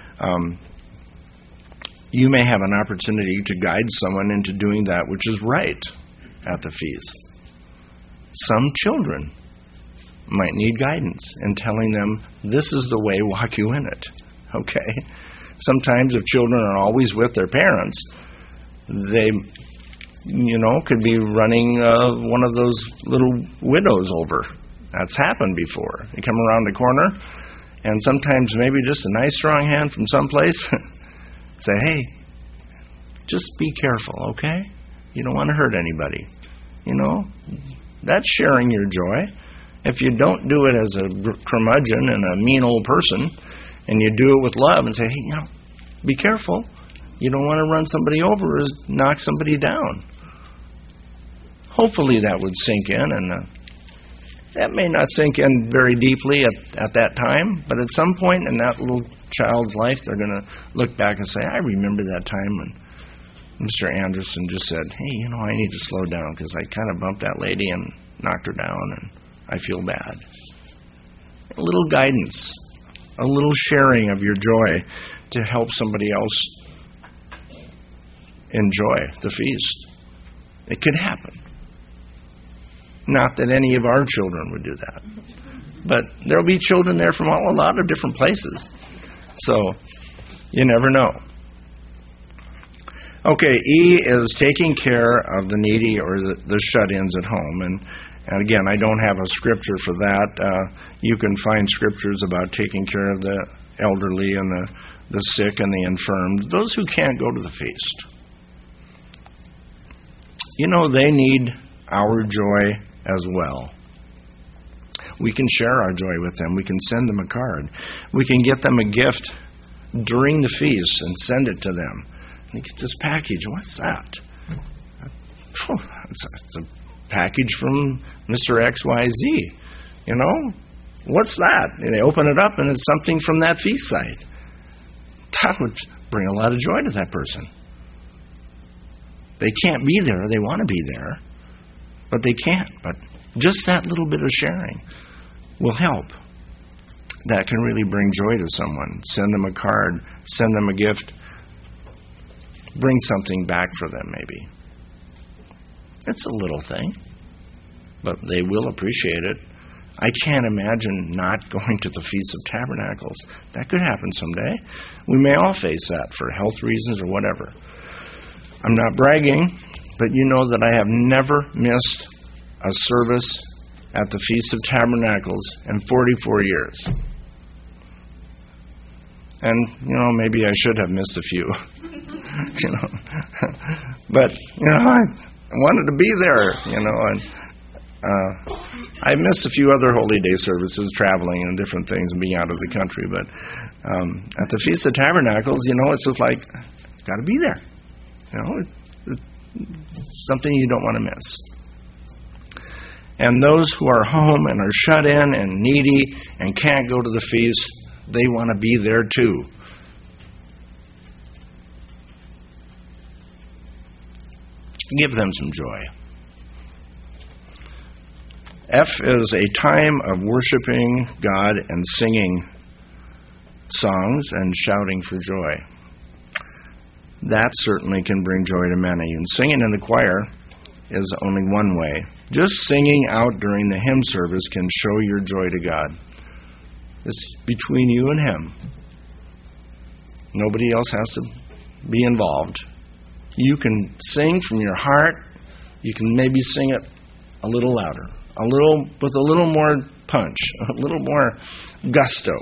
You may have an opportunity to guide someone into doing that which is right at the feast. Some children might need guidance in telling them, this is the way, walk you in it. Okay? Sometimes if children are always with their parents, they, could be running one of those little widows over. That's happened before. They come around the corner, and sometimes maybe just a nice strong hand from someplace say, hey, just be careful, okay? You don't want to hurt anybody. That's sharing your joy. If you don't do it as a curmudgeon and a mean old person, and you do it with love and say, hey, be careful. You don't want to run somebody over or knock somebody down. Hopefully that would sink in, and that may not sink in very deeply at that time, but at some point in that little child's life, they're going to look back and say, I remember that time when Mr. Anderson just said, hey, I need to slow down because I kind of bumped that lady and knocked her down, and I feel bad. A little guidance, a little sharing of your joy to help somebody else enjoy the feast. It could happen. Not that any of our children would do that. But there'll be children there from a lot of different places. So, you never know. Okay, E is taking care of the needy or the shut-ins at home. And again, I don't have a scripture for that. You can find scriptures about taking care of the elderly and the sick and the infirm, those who can't go to the feast. They need our joy as well. We can share our joy with them. We can send them a card. We can get them a gift during the feast and send it to them. They get this package. What's that? It's a package from Mr. XYZ. What's that? And they open it up and it's something from that feast site. That would bring a lot of joy to that person. They can't be there. They want to be there, but they can't. But just that little bit of sharing will help. That can really bring joy to someone. Send them a card. Send them a gift. Bring something back for them, maybe. It's a little thing, but they will appreciate it. I can't imagine not going to the Feast of Tabernacles. That could happen someday. We may all face that for health reasons or whatever. I'm not bragging, but you know that I have never missed a service at the Feast of Tabernacles in 44 years. And, maybe I should have missed a few. But, I wanted to be there, and I missed a few other Holy Day services, traveling and different things and being out of the country. But at the Feast of Tabernacles, it's just like, got to be there. It's something you don't want to miss. And those who are home and are shut in and needy and can't go to the feast, they want to be there too. Give them some joy. F is a time of worshiping God and singing songs and shouting for joy. That certainly can bring joy to many. And singing in the choir is only one way. Just singing out during the hymn service can show your joy to God. It's between you and Him. Nobody else has to be involved. You can sing from your heart. You can maybe sing it a little louder, with a little more punch, a little more gusto.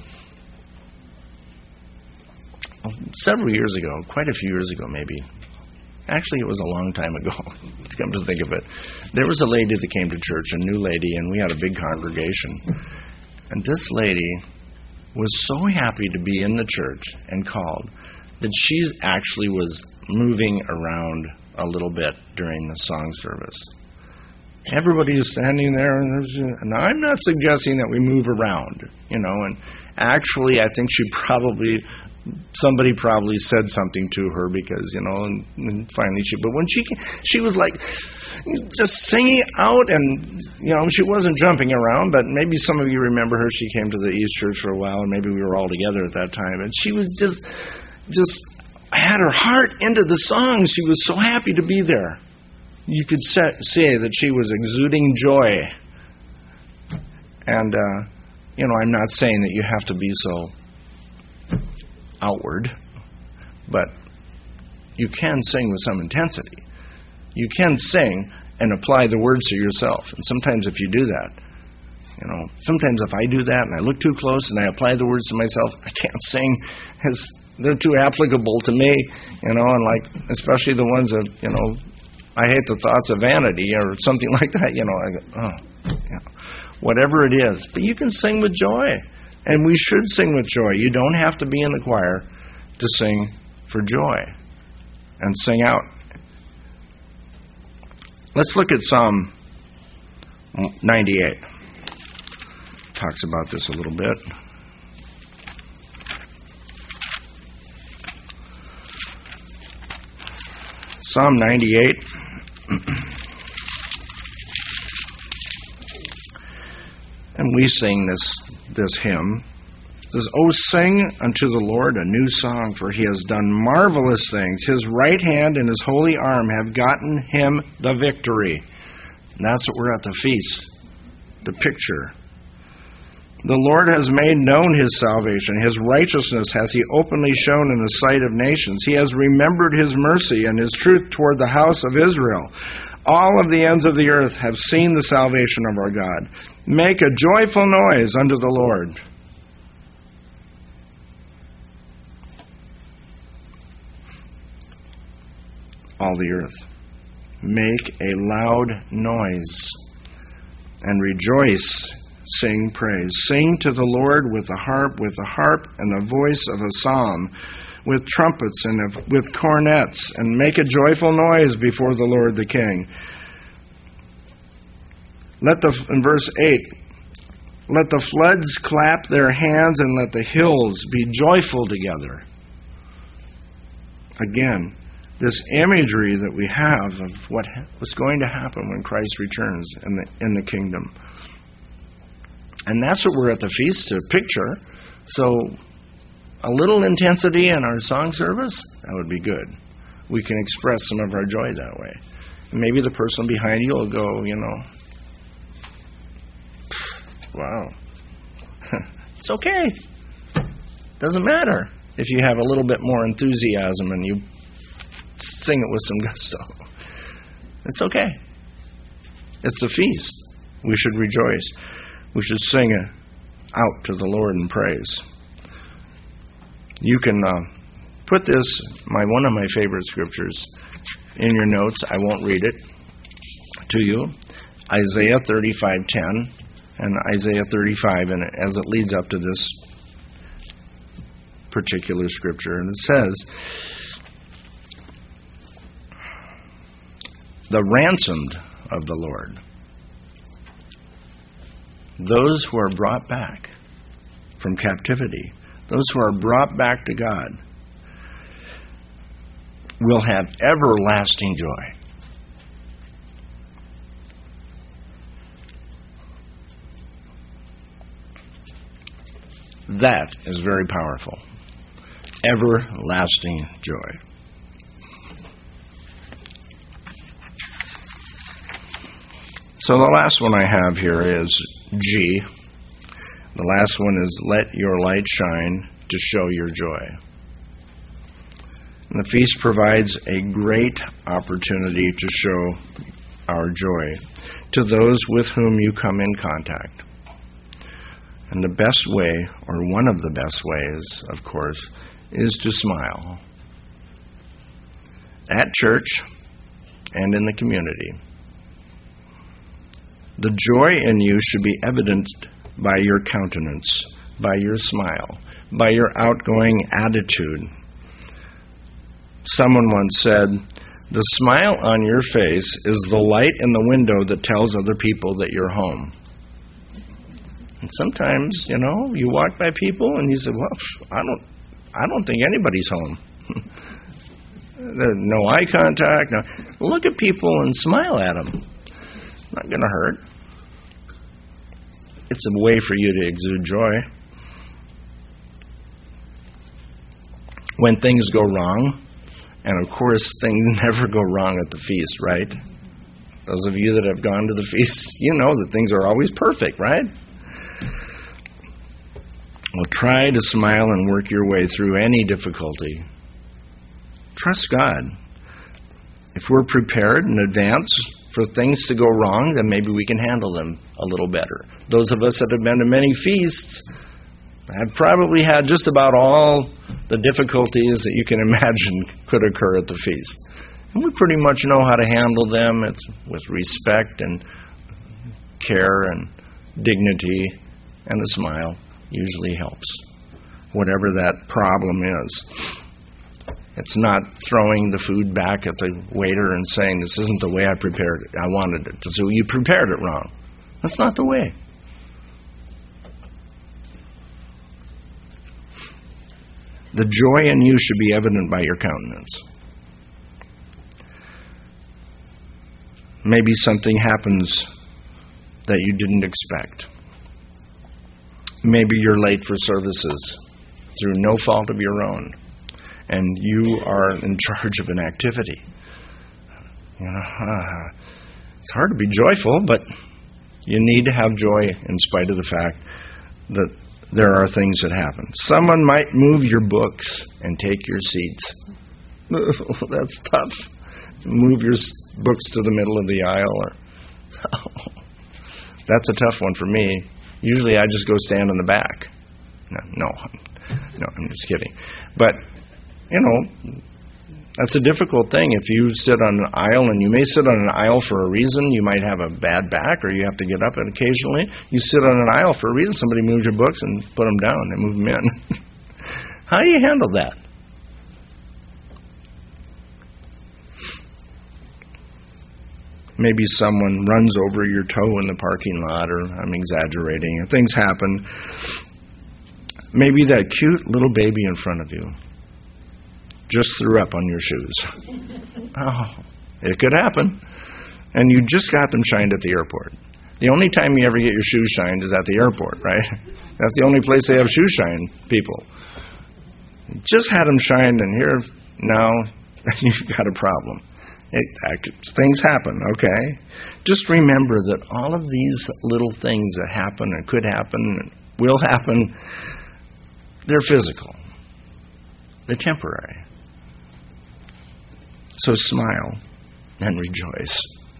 Several years ago, quite a few years ago maybe, actually it was a long time ago, to come to think of it, there was a lady that came to church, a new lady, and we had a big congregation. And this lady was so happy to be in the church and called that she actually was moving around a little bit during the song service. Everybody is standing there, and I'm not suggesting that we move around, and actually I think somebody probably said something to her because, and finally but when she was like just singing out, and, she wasn't jumping around, but maybe some of you remember her. She came to the East Church for a while, and maybe we were all together at that time, and she was just had her heart into the song. She was so happy to be there. You could say that she was exuding joy. And, I'm not saying that you have to be so outward, but you can sing with some intensity. You can sing and apply the words to yourself. And sometimes if you do that, sometimes if I do that and I look too close and I apply the words to myself, I can't sing as they're too applicable to me, and especially the ones that, I hate the thoughts of vanity or something like that, I go, whatever it is. But you can sing with joy, and we should sing with joy. You don't have to be in the choir to sing for joy and sing out. Let's look at Psalm 98. Talks about this a little bit. Psalm 98. And we sing this hymn. It says, "O sing unto the Lord a new song, for he has done marvelous things. His right hand and his holy arm have gotten him the victory." And that's what we're at the feast, the picture. "The Lord has made known his salvation. His righteousness has he openly shown in the sight of nations. He has remembered his mercy and his truth toward the house of Israel. All of the ends of the earth have seen the salvation of our God. Make a joyful noise unto the Lord." All the earth. Make a loud noise and rejoice. Sing praise. Sing to the Lord with the harp and the voice of a psalm, with trumpets and with cornets, and make a joyful noise before the Lord the King. In verse 8, "Let the floods clap their hands, and let the hills be joyful together." Again, this imagery that we have of what's going to happen when Christ returns in the kingdom. And that's what we're at the feast to picture. So a little intensity in our song service, that would be good. We can express some of our joy that way. And maybe the person behind you will go, wow. It's okay. Doesn't matter if you have a little bit more enthusiasm and you sing it with some gusto. It's okay. It's a feast. We should rejoice. We should sing out to the Lord in praise. You can put this, one of my favorite scriptures, in your notes. I won't read it to you. Isaiah 35:10 and Isaiah 35, and as it leads up to this particular scripture. And it says, "The ransomed of the Lord, those who are brought back from captivity, those who are brought back to God, will have everlasting joy." That is very powerful. Everlasting joy. So the last one I have here is G. The last one is, "Let your light shine to show your joy." And the feast provides a great opportunity to show our joy to those with whom you come in contact. And the best way, or one of the best ways, of course, is to smile. At church and in the community. The joy in you should be evidenced by your countenance, by your smile, by your outgoing attitude. Someone once said, "The smile on your face is the light in the window that tells other people that you're home." And sometimes, you walk by people and you say, "Well, I don't think anybody's home." There's no eye contact. No. Look at people and smile at them. Not going to hurt. It's a way for you to exude joy. When things go wrong, and of course things never go wrong at the feast, right? Those of you that have gone to the feast, you know that things are always perfect, right? Well, try to smile and work your way through any difficulty. Trust God. If we're prepared in advance for things to go wrong, then maybe we can handle them a little better. Those of us that have been to many feasts have probably had just about all the difficulties that you can imagine could occur at the feast. And we pretty much know how to handle them. It's with respect and care and dignity, and a smile usually helps, whatever that problem is. It's not throwing the food back at the waiter and saying, "This isn't the way I prepared it. I wanted it." So you prepared it wrong. That's not the way. The joy in you should be evident by your countenance. Maybe something happens that you didn't expect. Maybe you're late for services through no fault of your own, and you are in charge of an activity. It's hard to be joyful, but you need to have joy in spite of the fact that there are things that happen. Someone might move your books and take your seats. That's tough. Move your books to the middle of the aisle. That's a tough one for me. Usually I just go stand in the back. No, I'm just kidding. But, that's a difficult thing. If you sit on an aisle, and you may sit on an aisle for a reason, you might have a bad back, or you have to get up, and occasionally you sit on an aisle for a reason. Somebody moves your books and put them down. They move them in. How do you handle that? Maybe someone runs over your toe in the parking lot, or I'm exaggerating. Things happen. Maybe that cute little baby in front of you just threw up on your shoes. Oh, it could happen. And you just got them shined at the airport. The only time you ever get your shoes shined is at the airport, right? That's the only place they have shoe shine people. You just had them shined, and here now you've got a problem. Things happen, okay? Just remember that all of these little things that happen and could happen and will happen, they're physical. They're temporary. So smile and rejoice.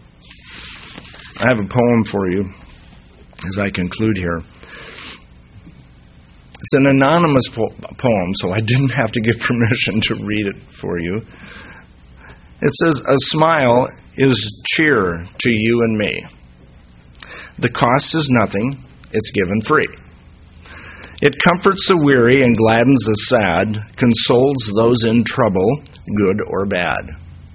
I have a poem for you as I conclude here. It's an anonymous poem, so I didn't have to give permission to read it for you. It says, "A smile is cheer to you and me. The cost is nothing, it's given free. It comforts the weary and gladdens the sad, consoles those in trouble, good or bad.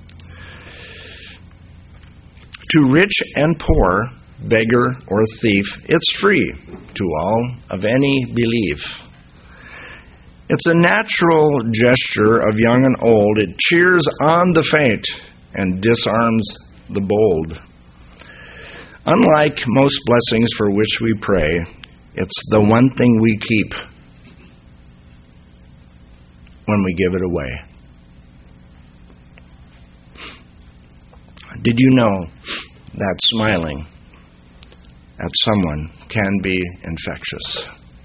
To rich and poor, beggar or thief, it's free to all of any belief. It's a natural gesture of young and old. It cheers on the faint and disarms the bold. Unlike most blessings for which we pray, it's the one thing we keep when we give it away." Did you know that smiling at someone can be infectious?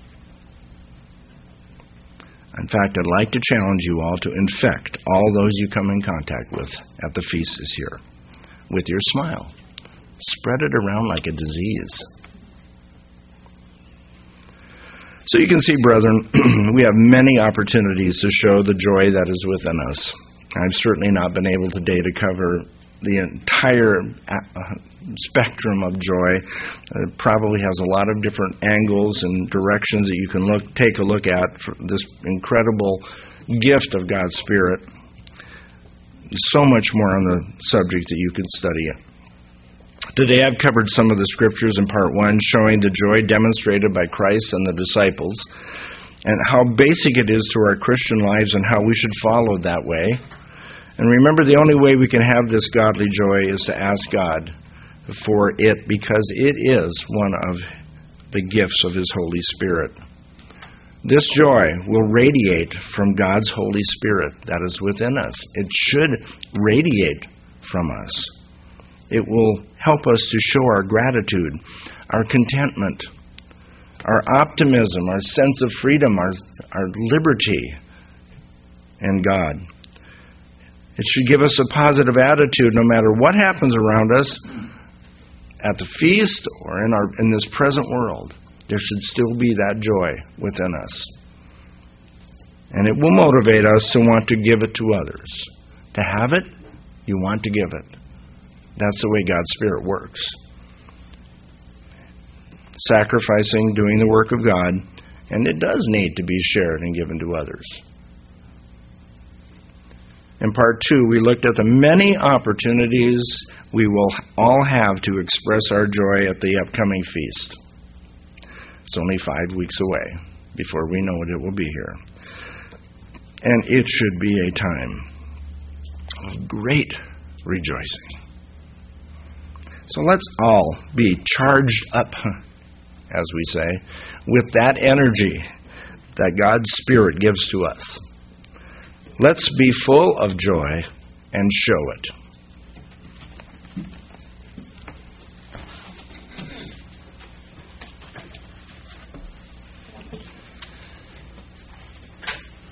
In fact, I'd like to challenge you all to infect all those you come in contact with at the feast this year with your smile. Spread it around like a disease. So you can see, brethren, we have many opportunities to show the joy that is within us. I've certainly not been able today to cover the entire spectrum of joy. It probably has a lot of different angles and directions that you can take a look at for this incredible gift of God's Spirit. so much more on the subject that you can study it. Today I've covered some of the scriptures in part 1 showing the joy demonstrated by Christ and the disciples and how basic it is to our Christian lives and how we should follow that way. And remember, the only way we can have this godly joy is to ask God for it, because it is one of the gifts of His Holy Spirit. This joy will radiate from God's Holy Spirit that is within us. It should radiate from us. It will help us to show our gratitude, our contentment, our optimism, our sense of freedom, our liberty in God. It should give us a positive attitude no matter what happens around us at the feast or in this present world. There should still be that joy within us. And it will motivate us to want to give it to others. To have it, you want to give it. That's the way God's Spirit works. Sacrificing, doing the work of God, and it does need to be shared and given to others. In part 2, we looked at the many opportunities we will all have to express our joy at the upcoming feast. It's only 5 weeks away. Before we know it will be here. And it should be a time of great rejoicing. So let's all be charged up, as we say, with that energy that God's Spirit gives to us. Let's be full of joy and show it.